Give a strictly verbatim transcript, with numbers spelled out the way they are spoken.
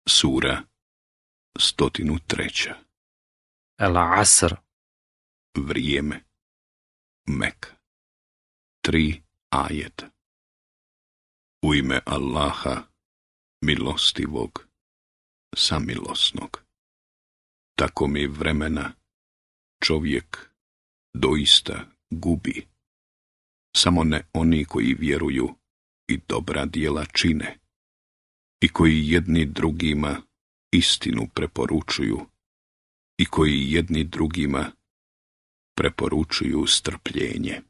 Sura stotinu treća. El Asr. Vrijeme. Mek. Tri ajeta. U ime Allaha, milostivog, samilosnog. Tako mi vremena čovjek doista gubi. Samo ne oni koji vjeruju i dobra djela čine i koji jedni drugima istinu preporučuju i koji jedni drugima preporučuju strpljenje.